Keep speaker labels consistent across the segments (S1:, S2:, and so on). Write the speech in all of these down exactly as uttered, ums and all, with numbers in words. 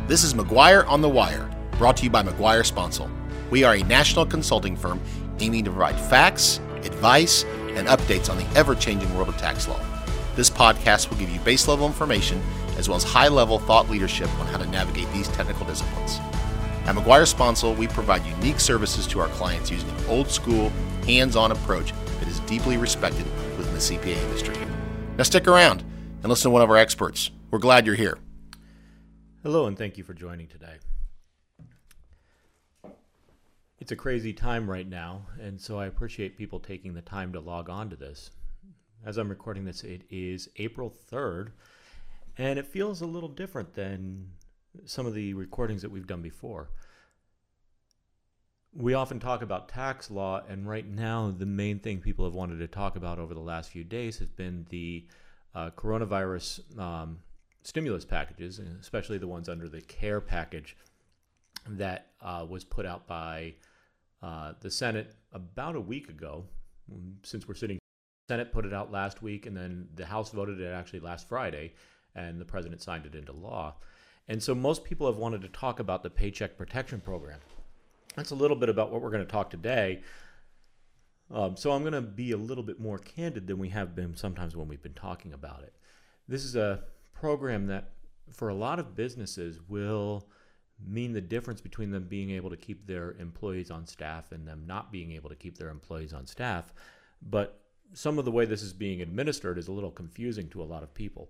S1: This is McGuire on the Wire, brought to you by McGuire Sponsel. We are a national consulting firm aiming to provide facts, advice, and updates on the ever-changing world of tax law. This podcast will give you base-level information as well as high-level thought leadership on how to navigate these technical disciplines. At McGuire Sponsel, we provide unique services to our clients using an old-school, hands-on approach that is deeply respected within the C P A industry. Now stick around and listen to one of our experts. We're glad you're here.
S2: Hello, and thank you for joining today. It's a crazy time right now, and so I appreciate people taking the time to log on to this. As I'm recording this, it is April third, and it feels a little different than some of the recordings that we've done before. We often talk about tax law, and right now the main thing people have wanted to talk about over the last few days has been the uh, coronavirus um, stimulus packages, especially the ones under the CARE package that uh, was put out by uh, the Senate about a week ago. Since we're sitting, the Senate put it out last week, and then the House voted it actually last Friday, and the president signed it into law. And so most people have wanted to talk about the Paycheck Protection Program. That's a little bit about what we're going to talk today. Um, so I'm going to be a little bit more candid than we have been sometimes when we've been talking about it. This is a program that for a lot of businesses will mean the difference between them being able to keep their employees on staff and them not being able to keep their employees on staff. But some of the way this is being administered is a little confusing to a lot of people.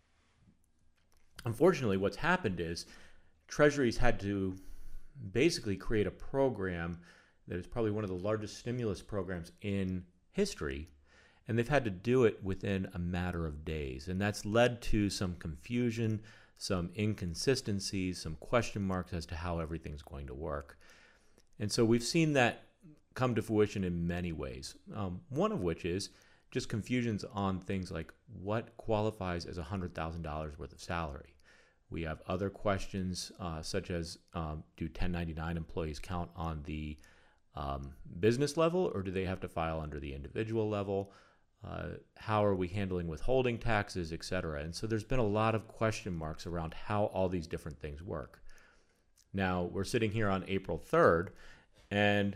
S2: Unfortunately, what's happened is Treasury's had to basically create a program that is probably one of the largest stimulus programs in history, and they've had to do it within a matter of days. And that's led to some confusion, some inconsistencies, some question marks as to how everything's going to work. And so we've seen that come to fruition in many ways, um, one of which is just confusions on things like what qualifies as one hundred thousand dollars worth of salary. We have other questions uh, such as um, do ten ninety-nine employees count on the um, business level, or do they have to file under the individual level? Uh, how are we handling withholding taxes, et cetera? And so there's been a lot of question marks around how all these different things work. Now, we're sitting here on April third, and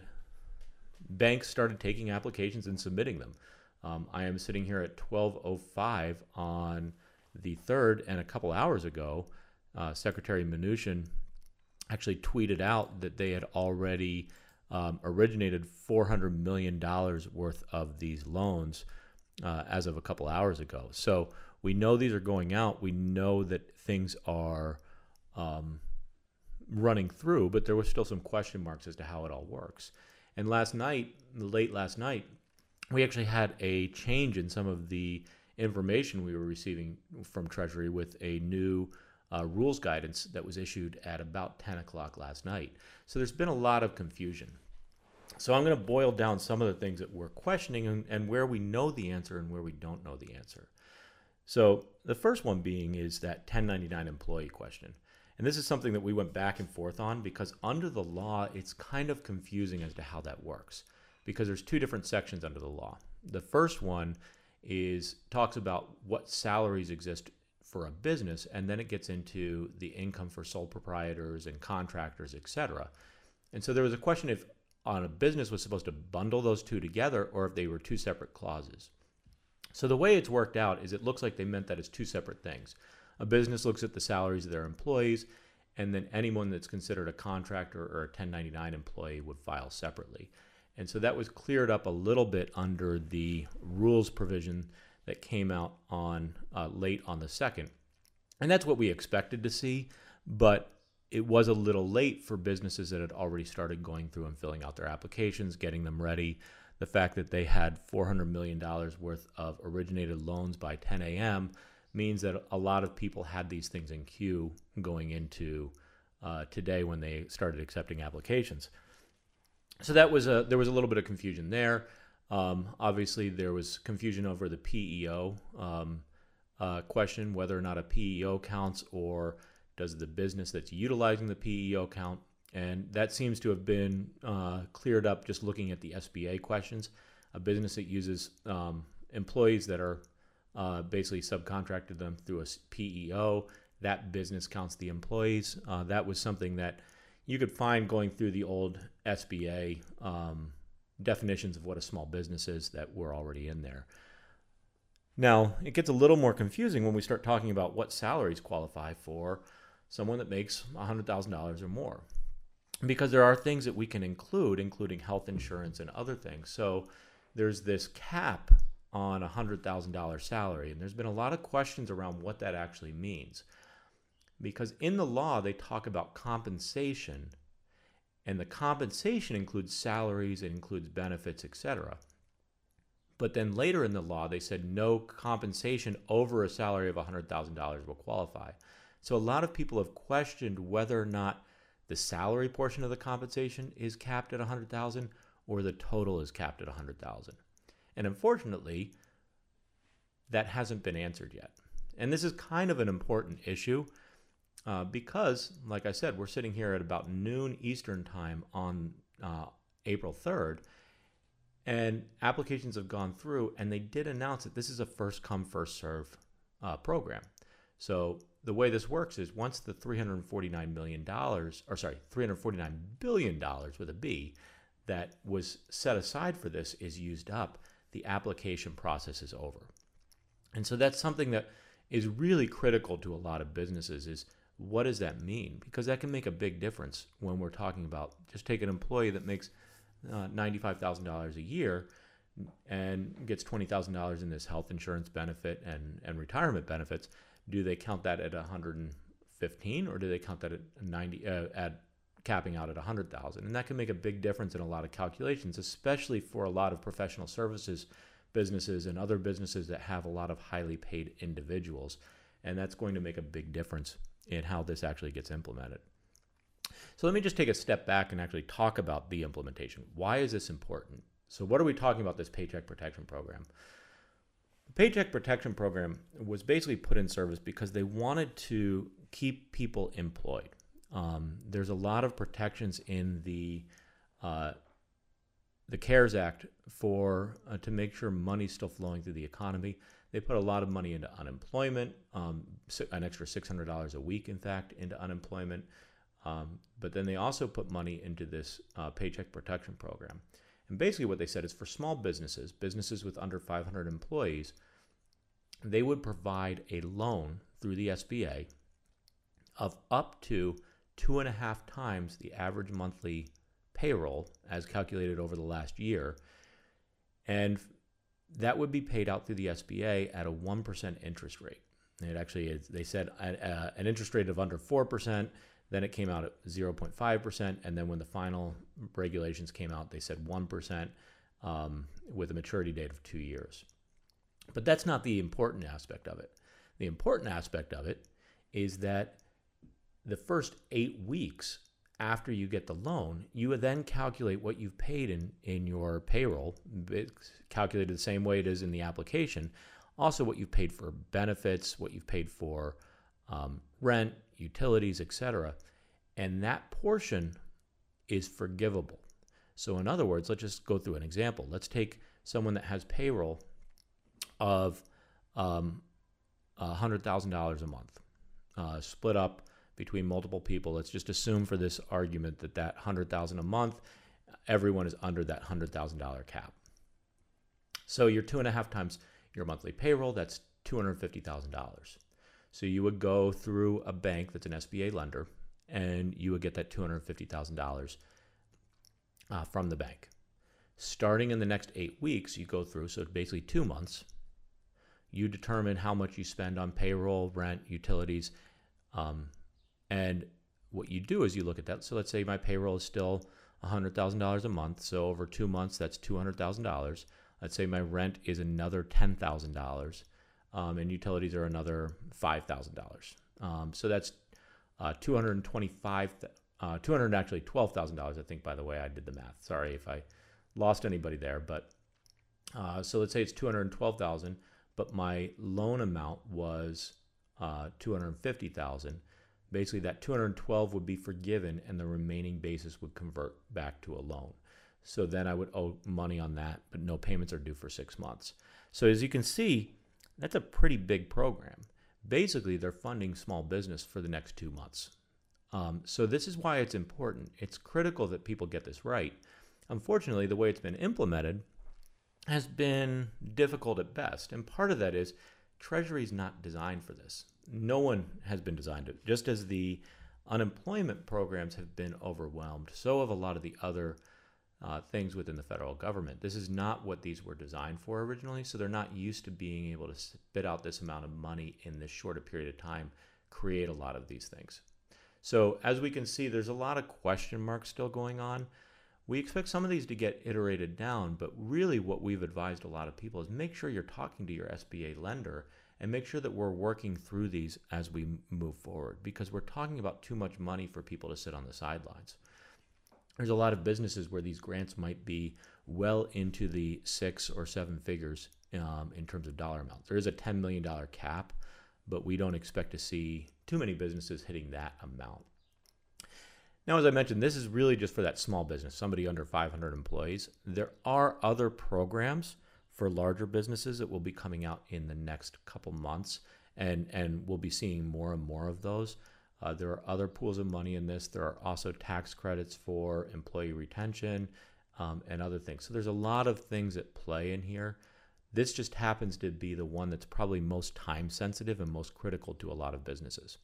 S2: banks started taking applications and submitting them. Um, I am sitting here at twelve oh five on the third, and a couple hours ago, uh, Secretary Mnuchin actually tweeted out that they had already um, originated four hundred million dollars worth of these loans uh, as of a couple hours ago. So we know these are going out. We know that things are um, running through, but there was still some question marks as to how it all works. And last night, late last night, we actually had a change in some of the information we were receiving from Treasury with a new uh, rules guidance that was issued at about ten o'clock last night. So there's been a lot of confusion. So I'm going to boil down some of the things that we're questioning and, and where we know the answer and where we don't know the answer. So the first one being is that ten ninety-nine employee question. And this is something that we went back and forth on because under the law, it's kind of confusing as to how that works because there's two different sections under the law. The first one is talks about what salaries exist for a business, and then it gets into the income for sole proprietors and contractors, et cetera. And so there was a question if on a business was supposed to bundle those two together or if they were two separate clauses. So the way it's worked out is it looks like they meant that it's two separate things. A business looks at the salaries of their employees, and then anyone that's considered a contractor or a ten ninety-nine employee would file separately. And so that was cleared up a little bit under the rules provision that came out on uh, late on the second. And that's what we expected to see, but it was a little late for businesses that had already started going through and filling out their applications, getting them ready. The fact that they had four hundred million dollars worth of originated loans by ten a.m. means that a lot of people had these things in queue going into uh, today when they started accepting applications. So that was a, there was a little bit of confusion there. Um, obviously, there was confusion over the P E O um, uh, question, whether or not a P E O counts or does the business that's utilizing the P E O count. And that seems to have been uh, cleared up just looking at the S B A questions. A business that uses um, employees that are uh, basically subcontracted them through a P E O that business counts the employees. Uh, that was something that you could find going through the old S B A um, definitions of what a small business is that were already in there. Now, it gets a little more confusing when we start talking about what salaries qualify for someone that makes one hundred thousand dollars or more, because there are things that we can include, including health insurance and other things. So there's this cap on a one hundred thousand dollars salary, and there's been a lot of questions around what that actually means. Because in the law, they talk about compensation, and the compensation includes salaries, it includes benefits, et cetera. But then later in the law, they said no compensation over a salary of one hundred thousand dollars will qualify. So a lot of people have questioned whether or not the salary portion of the compensation is capped at one hundred thousand dollars or the total is capped at one hundred thousand dollars. And unfortunately, that hasn't been answered yet. And this is kind of an important issue uh, because, like I said, we're sitting here at about noon Eastern time on uh, April third, and applications have gone through, and they did announce that this is a first come, first serve uh, program. So the way this works is once the three hundred forty-nine million dollars, or sorry, three hundred forty-nine billion dollars with a B, that was set aside for this is used up, the application process is over. And so that's something that is really critical to a lot of businesses is what does that mean? Because that can make a big difference when we're talking about just take an employee that makes uh, ninety-five thousand dollars a year and gets twenty thousand dollars in this health insurance benefit and, and retirement benefits. Do they count that at one hundred fifteen or do they count that at ninety uh, at capping out at one hundred thousand? And that can make a big difference in a lot of calculations, especially for a lot of professional services businesses and other businesses that have a lot of highly paid individuals. And that's going to make a big difference in how this actually gets implemented. So let me just take a step back and actually talk about the implementation. Why is this important? So what are we talking about this Paycheck Protection Program? The Paycheck Protection Program was basically put in service because they wanted to keep people employed. Um, there's a lot of protections in the uh, the CARES Act for uh, to make sure money's still flowing through the economy. They put a lot of money into unemployment, um, an extra six hundred dollars a week, in fact, into unemployment. Um, but then they also put money into this uh, Paycheck Protection Program. And basically what they said is for small businesses, businesses with under five hundred employees, they would provide a loan through the S B A of up to two and a half times the average monthly payroll as calculated over the last year. And that would be paid out through the S B A at a one percent interest rate. And it actually is, they said uh, an interest rate of under four percent, then it came out at zero point five percent, and then when the final regulations came out, they said one percent um, with a maturity date of two years. But that's not the important aspect of it. The important aspect of it is that the first eight weeks after you get the loan, you would then calculate what you've paid in, in your payroll. It's calculated the same way it is in the application. Also what you've paid for benefits, what you've paid for um, rent, utilities, et cetera. And that portion is forgivable. So in other words, let's just go through an example. Let's take someone that has payroll of um, one hundred thousand dollars a month, uh, split up between multiple people. Let's just assume for this argument that that one hundred thousand dollars a month, everyone is under that one hundred thousand dollars cap. So you're two and a half times your monthly payroll, that's two hundred fifty thousand dollars. So you would go through a bank that's an S B A lender, and you would get that two hundred fifty thousand dollars uh, from the bank. Starting in the next eight weeks, you go through, so basically two months, you determine how much you spend on payroll, rent, utilities, um, and what you do is you look at that. So let's say my payroll is still one hundred thousand dollars a month, so over two months, that's two hundred thousand dollars. Let's say my rent is another ten thousand dollars. Um, and utilities are another five thousand dollars. Um, so that's uh, two hundred twenty-five, uh, two hundred actually twelve thousand dollars, I think, by the way, I did the math. Sorry if I lost anybody there. But uh, so let's say it's two hundred twelve thousand dollars, but my loan amount was uh, two hundred fifty thousand dollars. Basically, that two hundred twelve would be forgiven, and the remaining basis would convert back to a loan. So then I would owe money on that, but no payments are due for six months. So as you can see, that's a pretty big program. basically they're funding small business for the next two months. Um, so this is why it's important. It's critical that people get this right. Unfortunately, the way it's been implemented has been difficult at best. And part of that is Treasury is not designed for this. No one has been designed to. Just as the unemployment programs have been overwhelmed, so have a lot of the other uh, things within the federal government. This is not what these were designed for originally, so they're not used to being able to spit out this amount of money in this short a period of time, create a lot of these things. So as we can see, there's a lot of question marks still going on. We expect some of these to get iterated down, but really what we've advised a lot of people is make sure you're talking to your S B A lender and make sure that we're working through these as we move forward, because we're talking about too much money for people to sit on the sidelines. There's a lot of businesses where these grants might be well into the six or seven figures um, in terms of dollar amounts. There is a ten million dollars cap, but we don't expect to see too many businesses hitting that amount. Now, as I mentioned, this is really just for that small business, somebody under five hundred employees. There are other programs for larger businesses that will be coming out in the next couple months, and, and we'll be seeing more and more of those. Uh, there are other pools of money in this. There are also tax credits for employee retention um, and other things. So there's a lot of things at play in here. This just happens to be the one that's probably most time sensitive and most critical to a lot of businesses.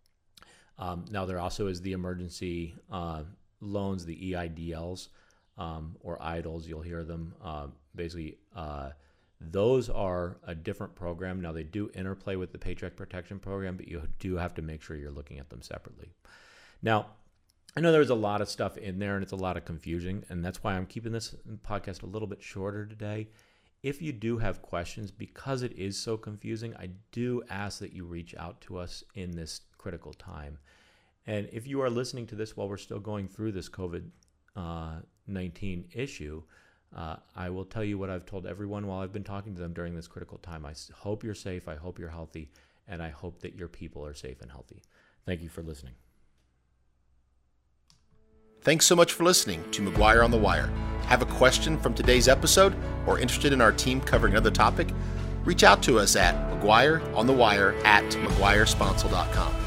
S2: Um, now, there also is the emergency uh, loans, the E I D Ls, um, or I D Ls, you'll hear them. Uh, basically, uh, those are a different program. Now, they do interplay with the Paycheck Protection Program, but you do have to make sure you're looking at them separately. Now, I know there's a lot of stuff in there, and it's a lot of confusion, and that's why I'm keeping this podcast a little bit shorter today. If you do have questions, because it is so confusing, I do ask that you reach out to us in this critical time. And if you are listening to this while we're still going through this COVID nineteen issue, uh, I will tell you what I've told everyone while I've been talking to them during this critical time. I hope you're safe, I hope you're healthy, and I hope that your people are safe and healthy. Thank you for listening.
S1: Thanks so much for listening to McGuire on the Wire. Have a question from today's episode or interested in our team covering another topic? Reach out to us at McGuire on the Wire at McGuire Sponsel dot com.